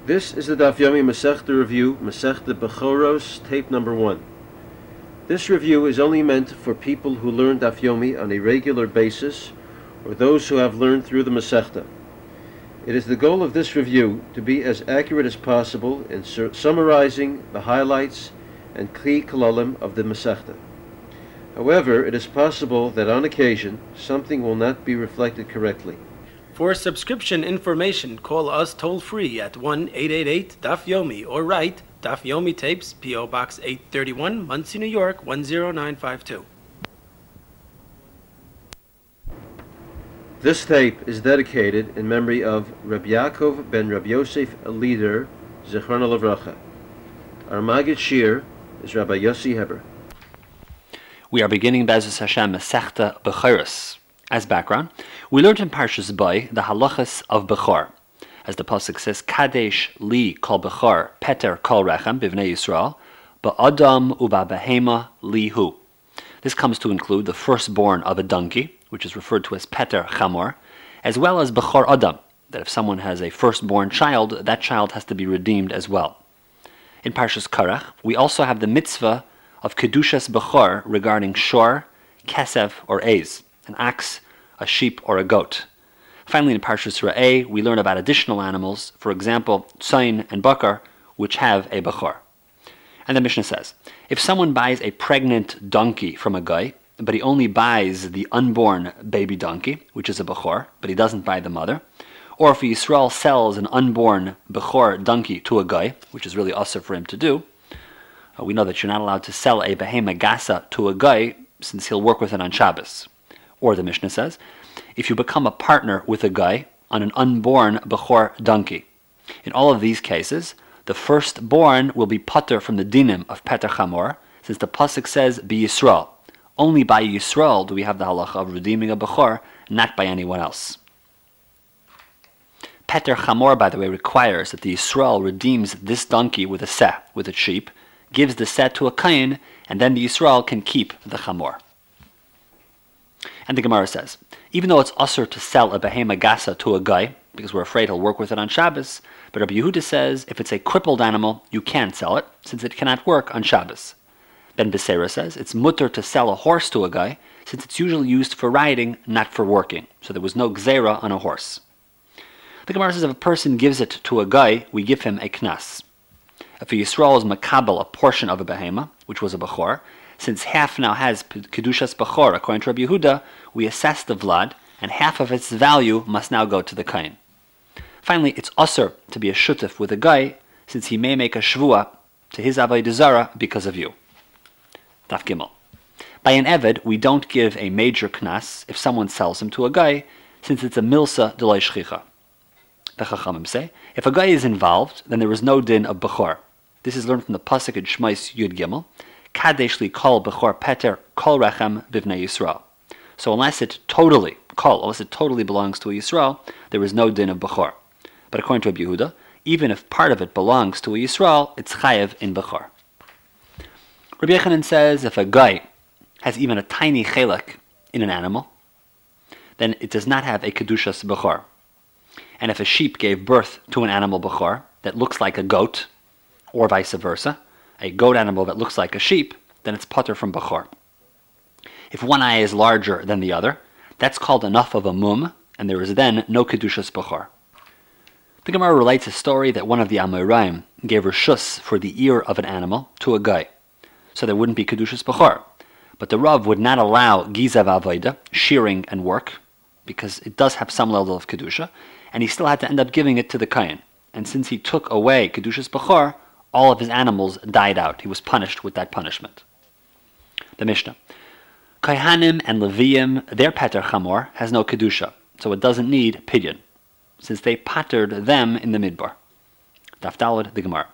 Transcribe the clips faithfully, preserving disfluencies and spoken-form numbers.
This is the Daf Yomi Masechta Review, Masechta Bechoros, tape number one. This review is only meant for people who learn Daf Yomi on a regular basis, or those who have learned through the Masechta. It is the goal of this review to be as accurate as possible in sur- summarizing the highlights and kli kalalim of the Masechta. However, it is possible that on occasion something will not be reflected correctly. For subscription information, call us toll-free at one eight eight eight D A F Yomi or write Daf Yomi Tapes, P O. Box eight thirty-one, Monsey, New York, one zero nine five two. This tape is dedicated in memory of Rabbi Yaakov ben Rabbi Yosef Lieder, Zichrono Livracha. Our Maggid Shir is Rabbi Yossi Heber. We are beginning Be'ezus Hashem Masechta Bechoros. As background, we learned in Parshas Bo the halachas of Bechor. As the pasuk says, Kadesh li kol Bechor, Peter kol Rechem, bivnei Yisrael, ba'adam uba behema li hu. This comes to include the firstborn of a donkey, which is referred to as Peter Chamor, as well as Bechor Adam, that if someone has a firstborn child, that child has to be redeemed as well. In Parshas Korach, we also have the mitzvah of Kedushas Bechor regarding shor, kesef, or ez, an ox, a sheep, or a goat. Finally, in Parshas Re'eh, we learn about additional animals, for example, tzayin and bakar, which have a bechor. And the Mishnah says, if someone buys a pregnant donkey from a guy, but he only buys the unborn baby donkey, which is a bechor, but he doesn't buy the mother, or if Yisrael sells an unborn bechor donkey to a guy, which is really usher for him to do, uh, we know that you're not allowed to sell a behema gasa to a guy, since he'll work with it on Shabbos. Or the Mishnah says, if you become a partner with a guy on an unborn Bechor donkey. In all of these cases, the firstborn will be pater from the dinim of Peter Chamor, since the pasuk says, Be Yisrael. Only by Yisrael do we have the halacha of redeeming a Bechor, not by anyone else. Peter Chamor, by the way, requires that the Yisrael redeems this donkey with a seh, with a sheep, gives the seh to a kain, and then the Yisrael can keep the Chamor. And the Gemara says, even though it's usher to sell a behema gasa to a guy, because we're afraid he'll work with it on Shabbos, but Rabbi Yehuda says if it's a crippled animal, you can't sell it, since it cannot work on Shabbos. Ben Beseira says it's mutter to sell a horse to a guy, since it's usually used for riding, not for working. So there was no gzeira on a horse. The Gemara says if a person gives it to a guy, we give him a knas. If a Yisrael is makabel a portion of a behema, which was a bechor, since half now has Kedushas Bechor, according to Rabbi Yehuda, we assess the vlad, and half of its value must now go to the kain. Finally, it's usher to be a shutef with a guy, since he may make a shvua to his avodah zara because of you. Daf Gimel. By an eved, we don't give a major knas if someone sells him to a guy, since it's a milsa delay shchicha. The Chachamim say, if a guy is involved, then there is no din of Bechor. This is learned from the pasuk in Shmais Yud Gimel, Kadesh li kol Bechor Peter kol Rechem bivnei Yisrael. So unless it totally, kol, unless it totally belongs to a Yisrael, there is no din of Bechor. But according to Rabbi Yehuda, even if part of it belongs to a Yisrael, it's chayev in Bechor. Rabbi Yechanan says if a guy has even a tiny chelek in an animal, then it does not have a Kedushas Bechor. And if a sheep gave birth to an animal Bechor that looks like a goat, or vice versa, a goat animal that looks like a sheep, then it's pater from Bechor. If one eye is larger than the other, that's called enough of a mum, and there is then no Kedushas Bechor. The Gemara relates a story that one of the Amoraim gave reshus for the ear of an animal to a guy, so there wouldn't be Kedushas Bechor. But the Rav would not allow Gizav Avodah, shearing and work, because it does have some level of Kedusha, and he still had to end up giving it to the Kain. And since he took away Kedushas Bechor, all of his animals died out. He was punished with that punishment. The Mishnah. Kohanim and Leviim, their Peter Chamor has no Kedusha, so it doesn't need Pidyon, since they patered them in the Midbar. Daf Daled, the Gemara.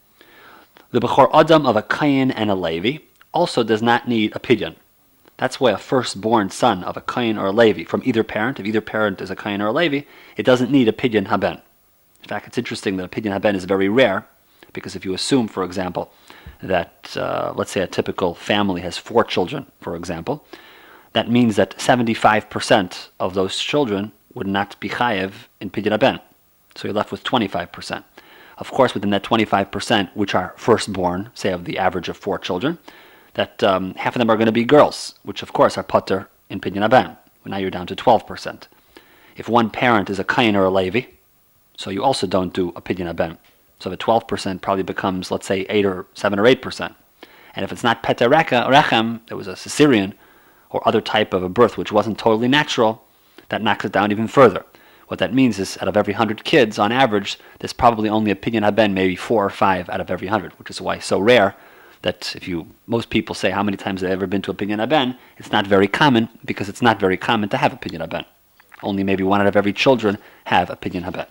The Bechor Adam of a Kain and a Levi also does not need a Pidyon. That's why a firstborn son of a Kain or a Levi, from either parent, if either parent is a Kain or a Levi, it doesn't need a Pidyon Haben. In fact, it's interesting that a Pidyon Haben is very rare, because if you assume, for example, that, uh, let's say a typical family has four children, for example, that means that seventy-five percent of those children would not be chayev in Pidyon Haben. So you're left with twenty-five percent. Of course, within that twenty-five percent, which are firstborn, say of the average of four children, that um, half of them are going to be girls, which of course are pater in Pidyon Haben. Now you're down to twelve percent. If one parent is a Kayin or a Levi, so you also don't do a Pidyon Haben. So the twelve percent probably becomes, let's say, eight or seven or eight percent. And if it's not Peta Rechem, it was a Caesarean or other type of a birth which wasn't totally natural, that knocks it down even further. What that means is, out of every hundred kids, on average, there's probably only a Pidyon Haben, maybe four or five out of every hundred, which is why it's so rare that if you, most people say how many times they've ever been to a Pidyon Haben, it's not very common, because it's not very common to have a Pidyon Haben. Only maybe one out of every children have a Pidyon Haben.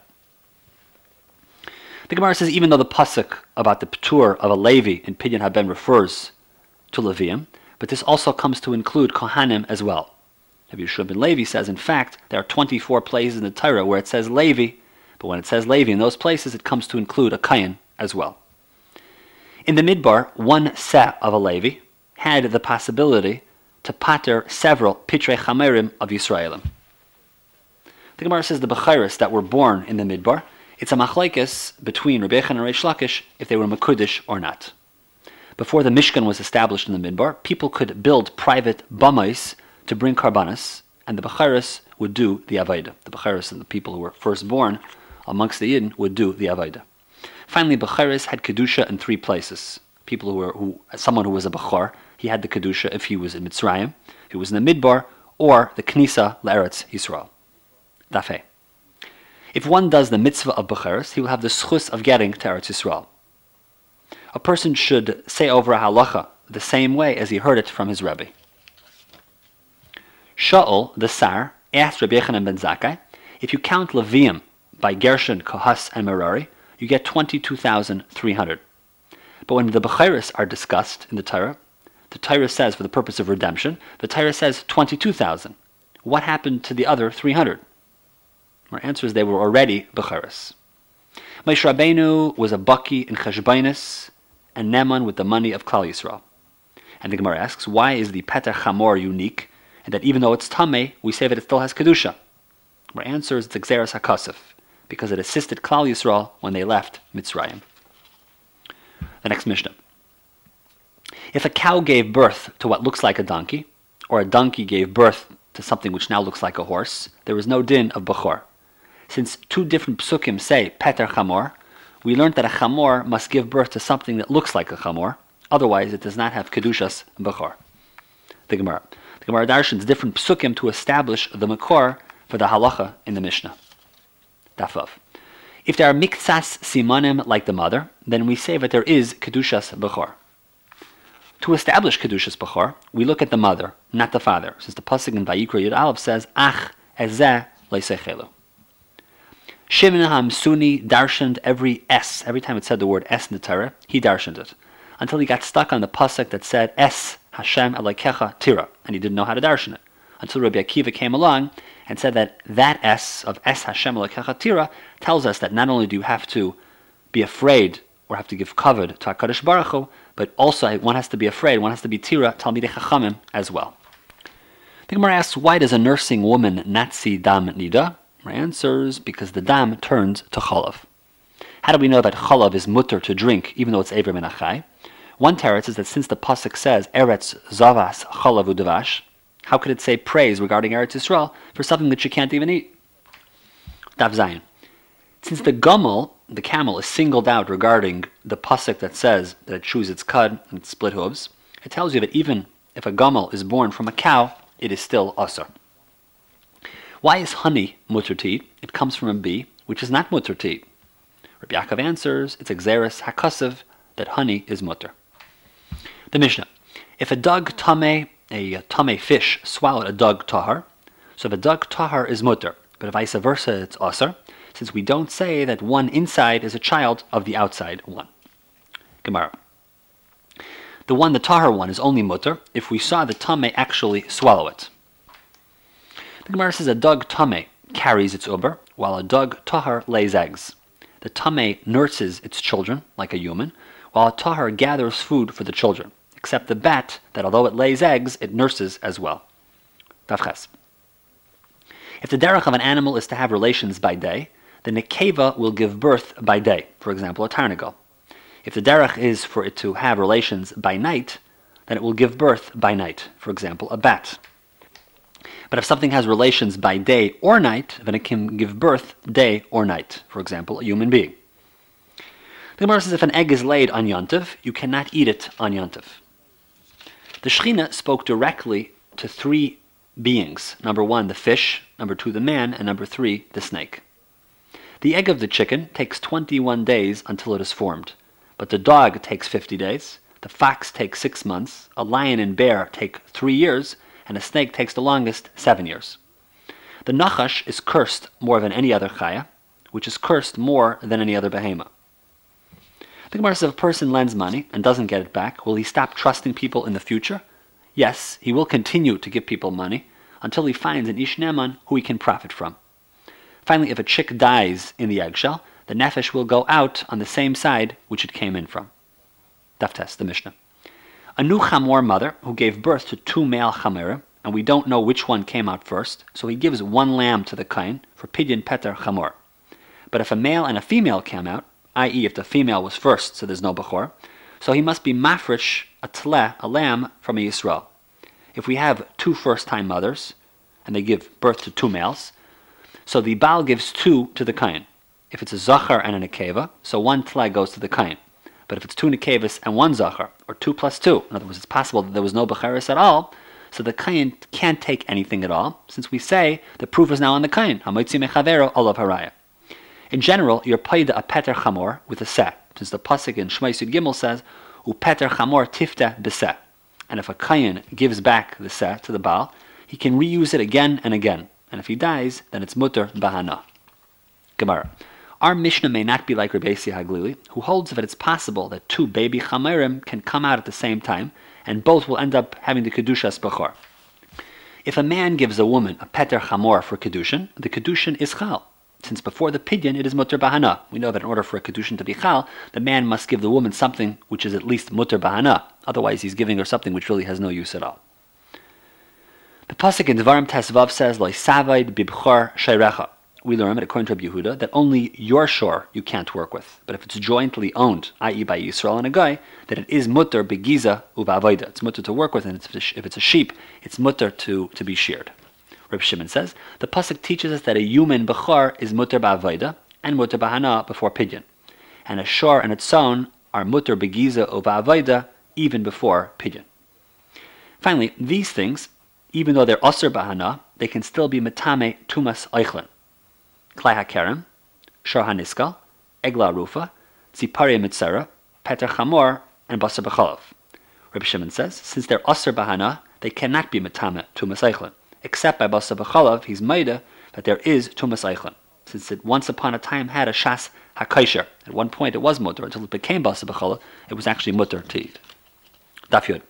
The Gemara says, even though the pasuk about the Ptur of a Levi in Pidyon Haben refers to Levium, but this also comes to include Kohanim as well. Rabbi Yeshua ben Levi says, in fact, there are twenty-four places in the Torah where it says Levi, but when it says Levi in those places, it comes to include a Kayin as well. In the Midbar, one set of a Levi had the possibility to pater several Pitrei Chamerim of Yisraelim. The Gemara says the Bechiris that were born in the Midbar, it's a machlekes between Rabbi Yechon and Reish Lakish if they were Mekudesh or not. Before the Mishkan was established in the Midbar, people could build private bamais to bring karbanas, and the Bechiris would do the Avaida. The Bechiris and the people who were firstborn amongst the Yidden would do the Avaida. Finally, Bechiris had Kedusha in three places. People who were, who, someone who was a Bechor, he had the Kedusha if he was in Mitzrayim, if he was in the Midbar, or the Knisa L'Eretz Yisrael. Dafei. If one does the mitzvah of Bechiris, he will have the schus of getting to Eretz Yisrael. A person should say over a halacha the same way as he heard it from his Rebbe. Shaul, the Sar, asked Rabbi Yochanan ben Zakkai, if you count Levium by Gershon, Kohas, and Merari, you get twenty-two thousand three hundred. But when the Bechiris are discussed in the Torah, the Torah says, for the purpose of redemption, the Torah says twenty-two thousand. What happened to the other three hundred? Our answer is they were already Bechiris. Moshe Rabbeinu was a Baki in Cheshbainis, and Neman with the money of Klal Yisrael. And the Gemara asks, why is the Peter Chamor unique, and that even though it's Tameh, we say that it still has Kedusha? Our answer is it's Xeris HaKasif, because it assisted Klal Yisrael when they left Mitzrayim. The next Mishnah. If a cow gave birth to what looks like a donkey, or a donkey gave birth to something which now looks like a horse, there is no din of Bechor. Since two different psukim say Peter Chamor, we learned that a Chamor must give birth to something that looks like a Chamor, otherwise it does not have Kedushas Bechor. The Gemara. The Gemara darshans different psukim to establish the Makor for the halacha in the Mishnah. Dafav. If there are miktsas simanim like the mother, then we say that there is Kedushas Bechor. To establish Kedushas Bechor, we look at the mother, not the father, since the pasuk in Vayikra Yud Aleph says, Ach ezeh leisechelu. Shimon HaMsuni darshaned every S. Every time it said the word S in the Torah, he darshaned it. Until he got stuck on the pasuk that said, Es Hashem Elokecha Tira, and he didn't know how to darshan it. Until Rabbi Akiva came along and said that that S of Es Hashem Elokecha Tira tells us that not only do you have to be afraid or have to give kavod to HaKadosh Baruch Hu, but also one has to be afraid, one has to be Tira, Talmidei Chachamim as well. The Gemara asks, why does a nursing woman not see Dam Nida? My answer is because the dam turns to chalav. How do we know that chalav is mutter to drink, even though it's Ever min Achai? One teretz is that since the pasuk says Eretz Zavas Chalav Udavash, how could it say praise regarding Eretz Yisrael for something that you can't even eat? Dav Zayin. Since the gumel, the camel, is singled out regarding the pasuk that says that it chews its cud and its split hooves, it tells you that even if a gumel is born from a cow, it is still asur. Why is honey mutter to eat? It comes from a bee, which is not mutter to eat. Rabbi Yaakov answers, it's Xeris HaKasav, that honey is mutter. The Mishnah. If a dug tameh, a tameh fish, swallowed a dug tahar, so the dug tahar is mutter, but vice versa it's asur, since we don't say that one inside is a child of the outside one. Gemara. The one, the tahar one, is only mutter if we saw the tameh actually swallow it. The Gemara says a dug tameh carries its uber, while a dug tahar lays eggs. The tameh nurses its children, like a human, while a tahar gathers food for the children, except the bat, that although it lays eggs, it nurses as well. Tavches. If the derech of an animal is to have relations by day, the nekeva will give birth by day, for example, a tarnagol. If the derech is for it to have relations by night, then it will give birth by night, for example, a bat. But if something has relations by day or night, then it can give birth day or night, for example, a human being. The Gemara says if an egg is laid on Yontif, you cannot eat it on Yontif. The Shechina spoke directly to three beings. Number one, the fish. Number two, the man. And number three, the snake. The egg of the chicken takes twenty-one days until it is formed. But the dog takes fifty days. The fox takes six months. A lion and bear take three years. And a snake takes the longest, seven years. The nachash is cursed more than any other chaya, which is cursed more than any other behemoth. The Gemara says if a person lends money and doesn't get it back, will he stop trusting people in the future? Yes, he will continue to give people money until he finds an ish neman who he can profit from. Finally, if a chick dies in the eggshell, the nefesh will go out on the same side which it came in from. Daf Tes, the Mishnah. A new chamor mother who gave birth to two male chamerim, and we don't know which one came out first, so he gives one lamb to the kain for pidyon peter chamor. But if a male and a female came out, that is if the female was first, so there's no bechor, so he must be mafresh a tle, a lamb, from a Yisrael. If we have two first-time mothers, and they give birth to two males, so the Baal gives two to the kain. If it's a zachar and a nekeva, so one tle goes to the kain. But if it's two nekevas and one zachar, or two plus two, in other words, it's possible that there was no becheres at all, so the kain can't take anything at all, since we say the proof is now on the kain. Hamoitzi mechavero olav haraya. In general, you're paid a peter chamor with a seh, since the pasuk in Shmos Yud Gimel says, "U peter chamor tifta b'seh." And if a kain gives back the seh to the Baal, he can reuse it again and again. And if he dies, then it's mutter bahana. Gemara. Our Mishnah may not be like Rabbi Yossi Haglili, who holds that it's possible that two baby chamerim can come out at the same time, and both will end up having the kedushas bechor. If a man gives a woman a peter chamor for kedushin, the kedushin is chal. Since before the pidyon it is mutter bahana. We know that in order for a kedushin to be chal, the man must give the woman something which is at least mutter bahana. Otherwise he's giving her something which really has no use at all. The pasuk in Devarim Tesvav says, "Lo savaid bibchor sheirecha." We learn, according to Rabbi Yehuda, that only your shore you can't work with. But if it's jointly owned, that is by Yisrael and a guy, that it is mutter begiza uvavoida. It's mutter to work with, and if it's a sheep, it's mutter to, to be sheared. Reb Shimon says, the pasuk teaches us that a human bechor is mutter ba'avoida and mutter b'hana before pidyon. And a shor and its own are mutter begiza uvavoida even before pidyon. Finally, these things, even though they're aser b'hana, they can still be metame tumas eichlin. Klai HaKerem, Shor HaNiskal, Egla Rufa, Tzipari Mitzera, Peter Chamor, and Basar B'chalav. Rabbi Shimon says, since they're Asr Bahana, they cannot be Metame Tumas Eichlin. Except by Basar B'chalav, he's Maida that there is Tumas Eichlin. Since it once upon a time had a Shas HaKaisher. At one point it was Mutter, until it became Basar B'chalav, it was actually Mutter to eat. Daf Yud.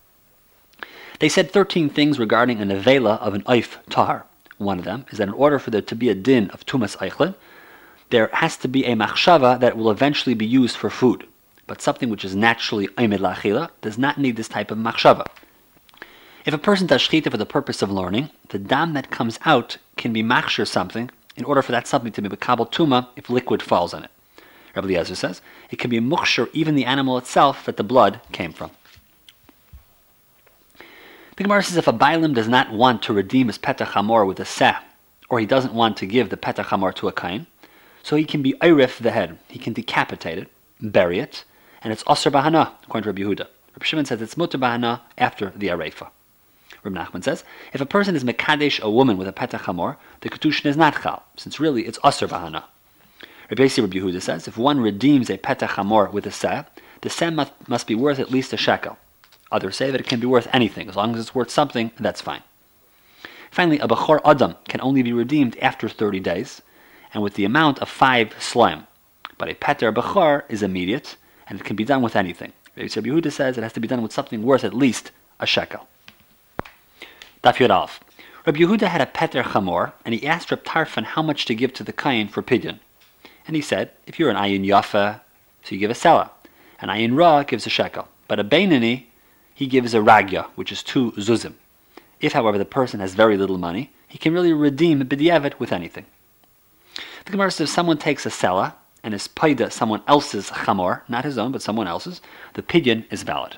They said thirteen things regarding an Avela of an Eif Tahar. One of them is that in order for there to be a din of Tumas Eichlin, there has to be a machshava that will eventually be used for food. But something which is naturally Omed La'achila does not need this type of machshava. If a person does shchita for the purpose of learning, the dam that comes out can be machshir something in order for that something to be bekabel tuma if liquid falls on it. Rabbi Eliezer says, it can be mukshir even the animal itself that the blood came from. The Gemara says if a Bailim does not want to redeem his Petach Hamor with a seh, or he doesn't want to give the Petach Hamor to a kain, so he can be Eirif the head. He can decapitate it, bury it, and it's Asr Bahana, according to Rabbi Yehuda. Rabbi Shimon says it's Mutter Bahana after the Arefa. Rabbi Nachman says, if a person is Mekadesh a woman with a Petach Hamor, the Kedushin is not Chal, since really it's Asr Bahana. Rabbi Yossi Rabbi Yehuda says, if one redeems a Petach Hamor with a seh, the seh must, must be worth at least a shekel. Others say that it can be worth anything. As long as it's worth something, that's fine. Finally, a Bechor Adam can only be redeemed after thirty days, and with the amount of five slime. But a Peter Bechor is immediate, and it can be done with anything. Rabbi Yehuda says it has to be done with something worth at least a shekel. Daf Yud Aleph. Rabbi Yehuda had a Peter Chamor, and he asked Reb Tarfon how much to give to the kain for pidyon. And he said, if you're an ayin yafa, so you give a sela. An ayin ra gives a shekel. But a beinani, he gives a ragya, which is two zuzim. If, however, the person has very little money, he can really redeem b'diavad with anything. The Gemara says if someone takes a sela and is paida someone else's chamor, not his own, but someone else's, the pidyon is valid.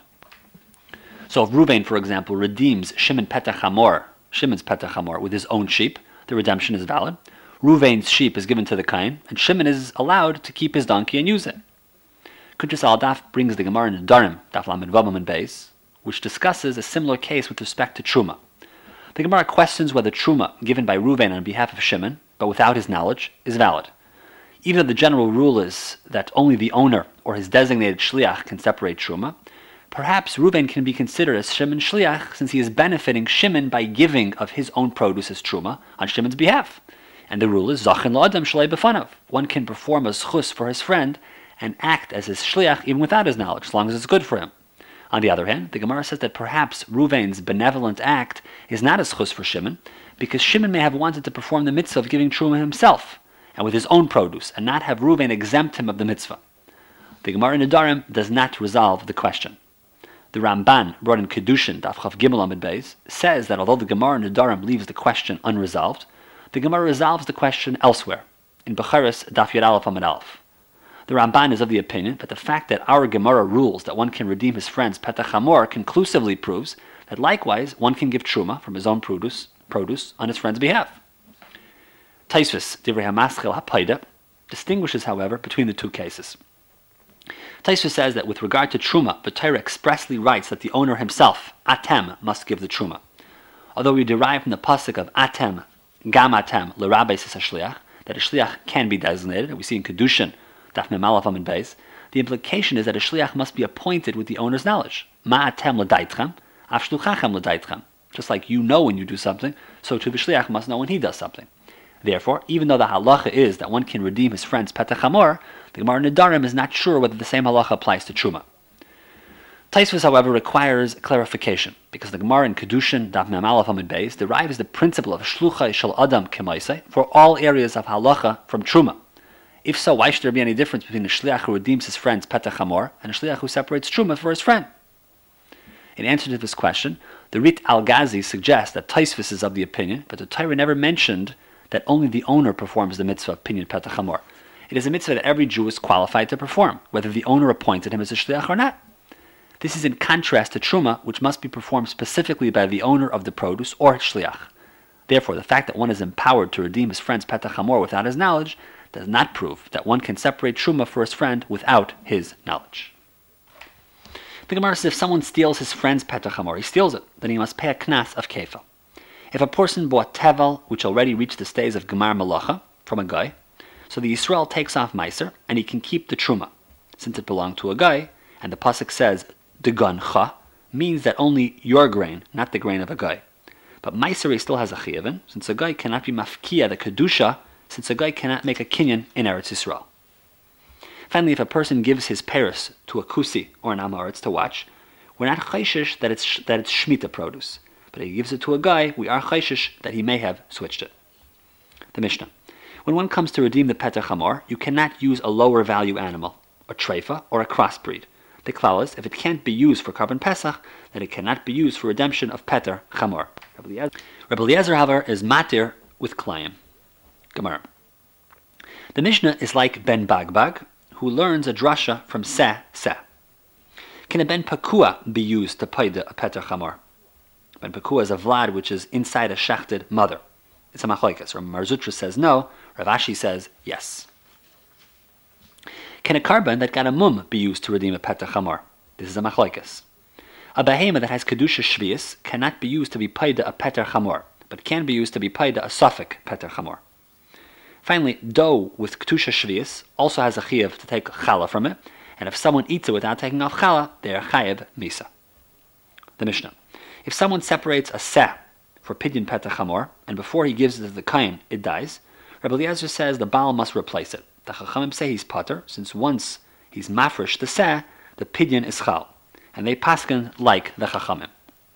So if Ruvain, for example, redeems Shimon Petach Hamor, Shimon's Petach Hamor, with his own sheep, the redemption is valid. Ruvain's sheep is given to the Kain, and Shimon is allowed to keep his donkey and use it. Kuntres al Daf brings the Gemara in Darim, Daf Lamed Vavam and Beis, which discusses a similar case with respect to Truma. The Gemara questions whether Truma, given by Ruvain on behalf of Shimon, but without his knowledge, is valid. Even though the general rule is that only the owner or his designated shliach can separate Truma, perhaps Ruvain can be considered as Shimon's shliach since he is benefiting Shimon by giving of his own produce as Truma on Shimon's behalf. And the rule is Zachin la'adam shalei b'fanav. One can perform a zchus for his friend and act as his shliach even without his knowledge, as long as it's good for him. On the other hand, the Gemara says that perhaps Ruvain's benevolent act is not a zchus for Shimon, because Shimon may have wanted to perform the mitzvah of giving Truma himself, and with his own produce, and not have Ruvain exempt him of the mitzvah. The Gemara in Nedarim does not resolve the question. The Ramban, brought in Kedushin, Daf Chav Gimel Amid Beis, says that although the Gemara in Nedarim leaves the question unresolved, the Gemara resolves the question elsewhere, in Becharis Daf Yud Aleph Amid Aleph. The Ramban is of the opinion that the fact that our Gemara rules that one can redeem his friend's Petach Hamor conclusively proves that likewise one can give Truma from his own produce, produce on his friend's behalf. Taisvis, Divrei HaMaschil HaPaida, distinguishes, however, between the two cases. Taisvis says that with regard to Truma, the Torah expressly writes that the owner himself, Atem, must give the Truma. Although we derive from the pasuk of Atem, Gam Atem, L'Rabbeis HaShliach, that a Shliach can be designated, and we see in Kedushin, Daf Mem Aleph Amud Beis, the implication is that a Shliach must be appointed with the owner's knowledge. Ma Atem L'Daitchem, Af Shluchachem L'Daitchem. Just like you know when you do something, so too the Shliach must know when he does something. Therefore, even though the halacha is that one can redeem his friend's Petach Hamor, the Gemara Nedarim is not sure whether the same halacha applies to Truma. Taisvus, however, requires clarification, because the Gemara in Kedushin, Daf Mem Aleph Amud Beis, derives the principle of Shluchai Shel Adam Kemaisei for all areas of halacha from Truma. If so, why should there be any difference between a Shliach who redeems his friend's Petach Hamor and a Shliach who separates Truma for his friend? In answer to this question, the Rit Al-Ghazi suggests that Taisvus is of the opinion, but the Torah never mentioned that only the owner performs the mitzvah of Pinyan Petach Hamor. It is a mitzvah that every Jew is qualified to perform, whether the owner appointed him as a shliach or not. This is in contrast to Truma, which must be performed specifically by the owner of the produce or shliach. Therefore, the fact that one is empowered to redeem his friend's Petach Hamor without his knowledge does not prove that one can separate Truma for his friend without his knowledge. The Gemara says if someone steals his friend's Petach Hamor, he steals it, then he must pay a knas of kefil. If a person bought tevel, which already reached the stage of gemar malacha, from a guy, so the Yisrael takes off meiser, and he can keep the truma. Since it belonged to a guy, and the pasuk says, degancha, means that only your grain, not the grain of a guy. But meiser still has a chiyavin, since a guy cannot be mafkiya the kedusha, since a guy cannot make a kinyan in Eretz Yisrael. Finally, if a person gives his paris to a kusi or an amaretz to watch, we're not chayshish that it's that it's shmita produce. But if he gives it to a guy, we are chayshish that he may have switched it. The Mishnah. When one comes to redeem the Petach Hamor, you cannot use a lower value animal, a treifa, or a crossbreed. The klal is, if it can't be used for Karban Pesach, then it cannot be used for redemption of Petach Hamor. Rebbe Eliezer, however, is matir with klayim. Gemara. The Mishnah is like Ben Bagbag, who learns a drasha from Seh Seh. Can a Ben Pakua be used to paida a Petach Hamor? Ben Pakua is a vlad which is inside a shechted mother. It's a machlokes. Rav Marzutra says no. Rav Ashi says yes. Can a carbon that got a mum be used to redeem a Petach Hamor? This is a machlokes. A behema that has kedusha shvius cannot be used to be paida a Petach Hamor, but can be used to be paida a suffik Petach Hamor. Finally, dough with kedusha shvius also has a chiyav to take challah from it, and if someone eats it without taking off challah, they are chayav misa. The Mishnah. If someone separates a seh for pidyon Petach Hamor, and before he gives it to the kain, it dies, Rebbe Eliezer says the Baal must replace it. The Chachamim say he's pater, since once he's mafresh the seh, the pidyon is chal. And they paskin like the Chachamim.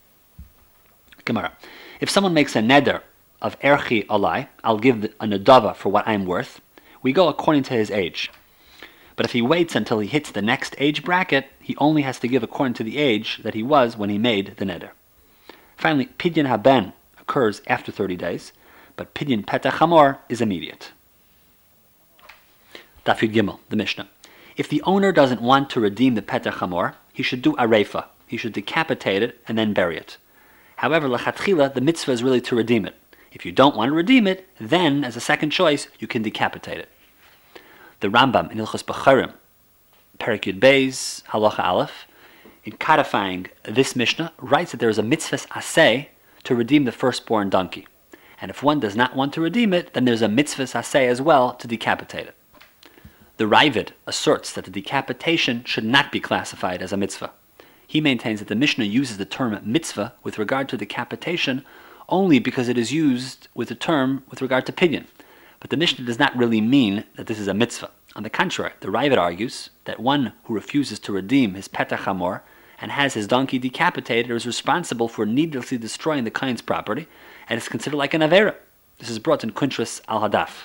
Gemara. If someone makes a neder of erchi alai, I'll give a nedava for what I'm worth, we go according to his age. But if he waits until he hits the next age bracket, he only has to give according to the age that he was when he made the neder. Finally, pidyon haben occurs after thirty days, but pidyon Petach Hamor is immediate. Daf Yud Gimel, the Mishnah. If the owner doesn't want to redeem the Petach Hamor, he should do arefa. He should decapitate it and then bury it. However, lechatchila, the mitzvah is really to redeem it. If you don't want to redeem it, then, as a second choice, you can decapitate it. The Rambam in Hilchos Bechorim, Perek Yud Beis, Halacha Aleph, in codifying this Mishnah, writes that there is a mitzvahs aseh to redeem the firstborn donkey. And if one does not want to redeem it, then there's a mitzvahs aseh as well to decapitate it. The Ravid asserts that the decapitation should not be classified as a mitzvah. He maintains that the Mishnah uses the term mitzvah with regard to decapitation only because it is used with the term with regard to pidyon. But the Mishnah does not really mean that this is a mitzvah. On the contrary, the Ravid argues that one who refuses to redeem his Petach Hamor and has his donkey decapitated is responsible for needlessly destroying the Kain's property and is considered like an Avera. This is brought in Kuntras al-Hadaf.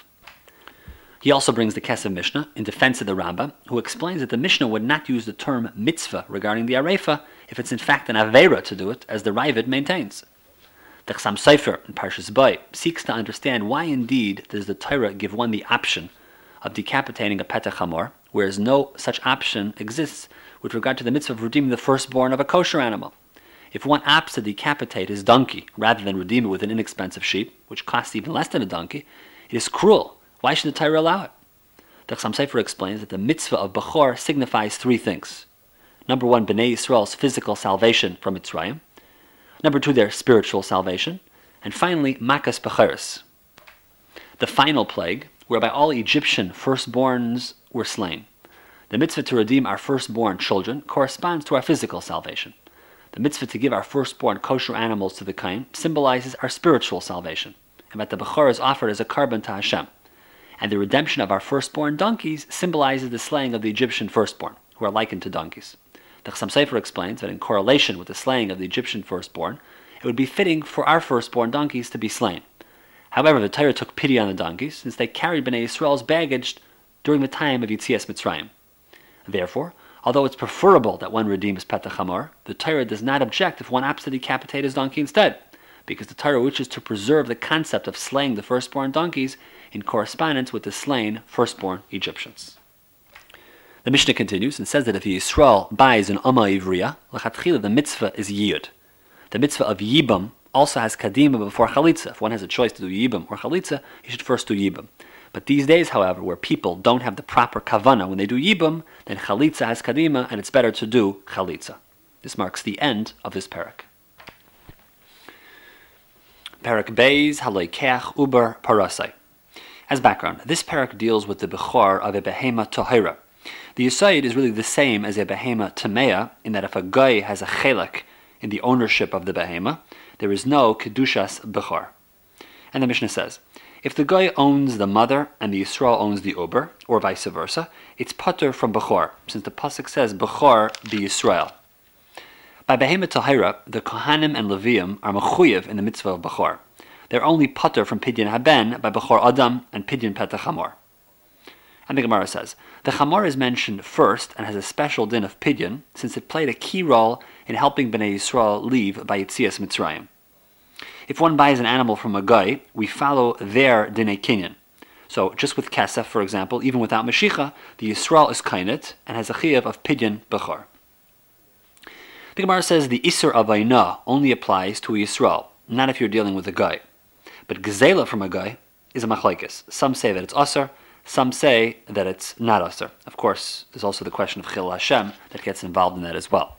He also brings the Kesef Mishnah in defense of the Rambam, who explains that the Mishnah would not use the term mitzvah regarding the arefa if it's in fact an avera to do it, as the Ravid maintains. The Chassam Sofer in Parshas Bo seeks to understand why indeed does the Torah give one the option of decapitating a Petach Hamor, whereas no such option exists with regard to the mitzvah of redeeming the firstborn of a kosher animal. If one opts to decapitate his donkey rather than redeem it with an inexpensive sheep, which costs even less than a donkey, it is cruel. Why should the Torah allow it? The Chassam Sofer explains that the mitzvah of Bechor signifies three things. Number one, Bnei Yisrael's physical salvation from Mitzrayim. Number two, their spiritual salvation. And finally, Makas Becheres, the final plague, whereby all Egyptian firstborns were slain. The mitzvah to redeem our firstborn children corresponds to our physical salvation. The mitzvah to give our firstborn kosher animals to the Kain symbolizes our spiritual salvation, and that the Bechor is offered as a carbon to Hashem. And the redemption of our firstborn donkeys symbolizes the slaying of the Egyptian firstborn, who are likened to donkeys. The Chassam Sofer explains that in correlation with the slaying of the Egyptian firstborn, it would be fitting for our firstborn donkeys to be slain. However, the Torah took pity on the donkeys, since they carried Bnei Yisrael's baggage during the time of Yetzias Mitzrayim. Therefore, although it's preferable that one redeems Petach Hamor, the Torah does not object if one opts to decapitate his donkey instead, because the Torah wishes to preserve the concept of slaying the firstborn donkeys in correspondence with the slain firstborn Egyptians. The Mishnah continues and says that if Yisrael buys an Amma Ivriya, l'chatchila the mitzvah is Yiyud. The mitzvah of Yibam also has Kadima before Chalitza. If one has a choice to do Yibam or Chalitza, he should first do Yibam. But these days, however, where people don't have the proper Kavana when they do Yibam, then Chalitza has Kadima and it's better to do Chalitza. This marks the end of this parak. Parak Beis Haloikeach Uber Parasai. As background, this parak deals with the Bechor of a Behema Tohira. The Yesod is really the same as a Behema Tamea, in that if a guy has a chelek in the ownership of the Behema, there is no Kedushas Bechor. And the Mishnah says, if the guy owns the mother and the Yisrael owns the Uber, or vice versa, it's patur from Bechor, since the pasuk says Bechor the Yisrael. By Behema Tohira, the Kohanim and Leviim are mechuyev in the mitzvah of Bechor. They're only patur from Pidyon Haben by Bechor Adam and Pidyon Petach Hamor. And the Gemara says, the Hamor is mentioned first and has a special din of Pidyon, since it played a key role in helping Bnei Yisrael leave by Yetzias Mitzrayim. If one buys an animal from a guy, we follow their Dinei Kinyan. So, just with Kesef, for example, even without Mashicha, the Yisrael is Kainet and has a Chiyav of Pidyon Bechor. The Gemara says the Isser of Aina only applies to a Yisrael, not if you're dealing with a guy. But Gezela from a guy is a machlekes. Some say that it's Asr, some say that it's not Asr. Of course, there's also the question of Chil Hashem that gets involved in that as well.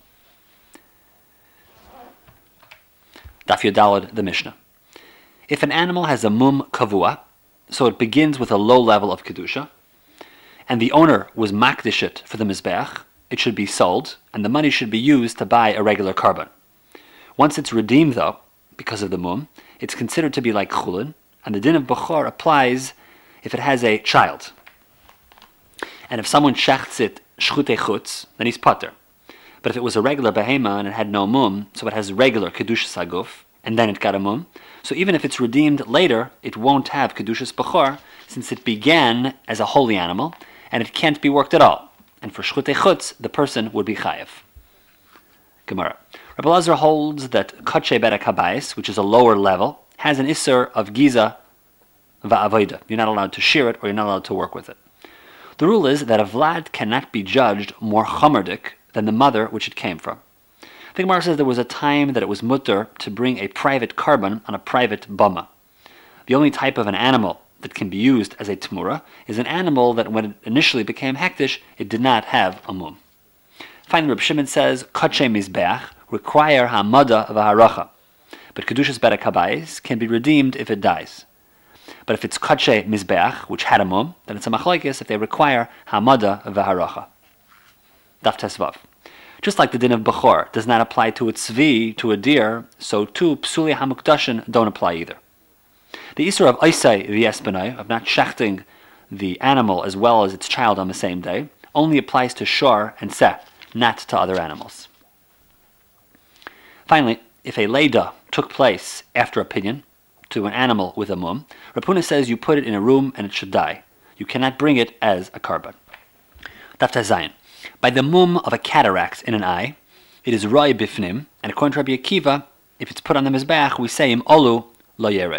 Daf Yodalad, the Mishnah. If an animal has a mum kavua, so it begins with a low level of kedusha, and the owner was makdish it for the mizbeach, it should be sold, and the money should be used to buy a regular carbon. Once it's redeemed, though, because of the mum, it's considered to be like chulin, and the din of Bechor applies if it has a child. And if someone shechts it shchutei chutz, then he's pater. But if it was a regular behema and it had no mum, so it has regular kedushas haguf, and then it got a mum, so even if it's redeemed later, it won't have kedushas Bechor, since it began as a holy animal, and it can't be worked at all. And for shchutei chutz, the person would be chayev. Gemara. Rabbi Lazar holds that Kotche Bedek Habayis, which is a lower level, has an Isser of Giza Va'avoida. You're not allowed to shear it, or you're not allowed to work with it. The rule is that a vlad cannot be judged more chomerdik than the mother which it came from. The Gemara says there was a time that it was mutter to bring a private carbon on a private bama. The only type of an animal that can be used as a tmura is an animal that when it initially became hektish, it did not have a mum. Finally, Reb Shimon says, Kache mizbeach require hamada v'haracha, but kedushas bet habayis can be redeemed if it dies. But if it's kache mizbeach, which had a mum, then it's a machlokes if they require hamada v'haracha. Daf tesvav. Just like the din of bechor does not apply to a tzvi, to a deer, so too psuli hamukdashin don't apply either. The isur of oisai v'yesbenai, of not shechting the animal as well as its child on the same day, only applies to shor and seh, not to other animals. Finally, if a leida took place after opinion to an animal with a mum, Rav Huna says you put it in a room and it should die. You cannot bring it as a carbon. Daf Zayin. By the mum of a cataract in an eye, it is roi bifnim, and according to Rabbi Akiva, if it's put on the mizbeach, we say im olu lo yered.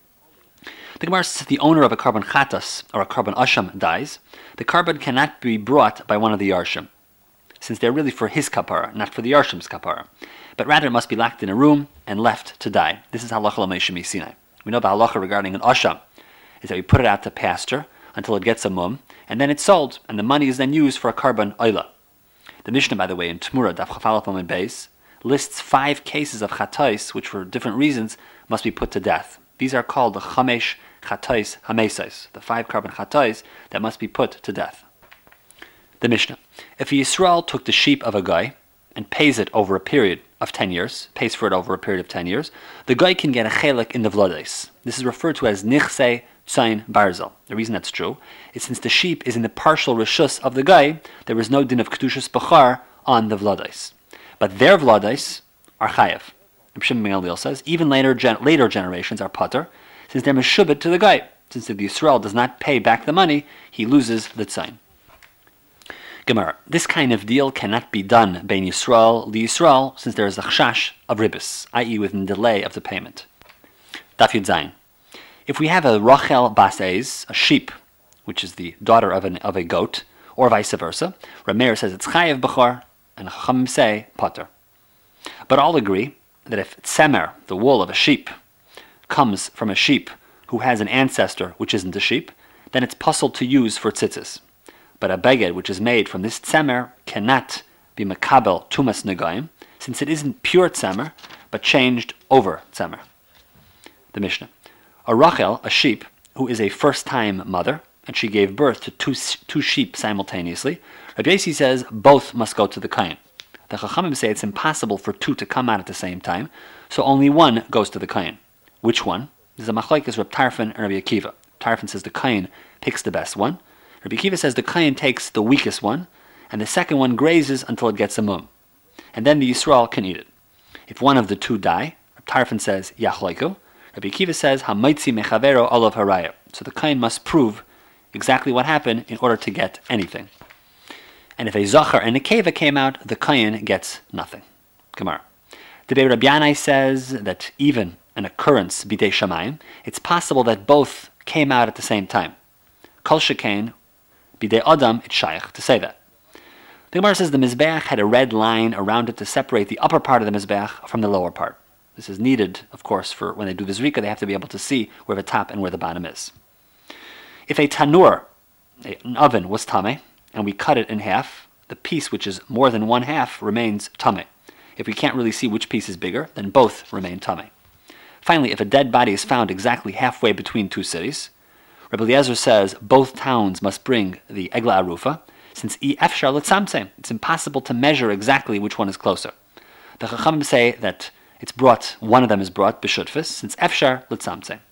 The Gemara says the owner of a carbon chatas or a carbon asham dies, the carbon cannot be brought by one of the yarshim, since they're really for his kapara, not for the yarshim's kapara, but rather it must be locked in a room and left to die. This is halacha l'meishim Sinai. We know the halacha regarding an asham is that we put it out to pasture until it gets a mum, and then it's sold, and the money is then used for a carbon oila. The Mishnah, by the way, in Tmura, Daf Chafalaf Amud Beis, lists five cases of chatais which, for different reasons, must be put to death. These are called the chamesh chatais hamesais, the five carbon chatais that must be put to death. The Mishnah. If a Yisrael took the sheep of a guy and pays it over a period of ten years, pays for it over a period of ten years, the guy can get a chelik in the vlodes. This is referred to as nichse tzayin barzel. The reason that's true is since the sheep is in the partial reshus of the guy, there is no din of kedushas bachar on the vlodes. But their vlodes are chayev. Reb Shimon ben Gamliel says even later gen- later generations are pater, since they're meshubit to the guy. Since if the Yisrael does not pay back the money, he loses the tzayin. Gemara. This kind of deal cannot be done bein Yisrael li Yisrael, since there is a chashash of ribis, that is with a delay of the payment. Daf Yud Zayin. If we have a Rachel bas Ez, a sheep, which is the daughter of, an, of a goat, or vice versa, Rameir says it's chayev b'chor, and Chachamim say pater. But all agree that if tzemer, the wool of a sheep, comes from a sheep who has an ancestor which isn't a sheep, then it's possible to use for tzitzis. But a beged which is made from this tzemer cannot be makabel tumas negaim, since it isn't pure tzemer, but changed over tzemer. The Mishnah. A Rachel, a sheep, who is a first-time mother, and she gave birth to two, two sheep simultaneously, Rabbi Yossi says both must go to the kain. The Chachamim say it's impossible for two to come out at the same time, so only one goes to the kain. Which one? This is a machlokes Reb Tarfon and Rabbi Akiva. Tarfon says the kain picks the best one. Rabbi Akiva says the kain takes the weakest one, and the second one grazes until it gets a mum. And then the Yisrael can eat it. If one of the two die, Reb Tarfon says yachloiku. Rabbi Akiva says hamaitzi mechavero olav haraya. So the kain must prove exactly what happened in order to get anything. And if a zachar and a keva came out, the kain gets nothing. Gemara. The Debei Rabbi Yanai says that even an occurrence bidei shamayim, it's possible that both came out at the same time. Kol shekain bidei adam, it's shaykh to say that. The Gemara says the mizbeach had a red line around it to separate the upper part of the mizbeach from the lower part. This is needed, of course, for when they do the zrika, they have to be able to see where the top and where the bottom is. If a tanur, an oven, was tameh, and we cut it in half, the piece which is more than one half remains tameh. If we can't really see which piece is bigger, then both remain tameh. Finally, if a dead body is found exactly halfway between two cities, Rebbe Eliezer says both towns must bring the egla arufa, since i efshar letzamtzem, it's impossible to measure exactly which one is closer. The Chachamim say that it's brought, one of them is brought b'shutfis, since efshar letzamtzem.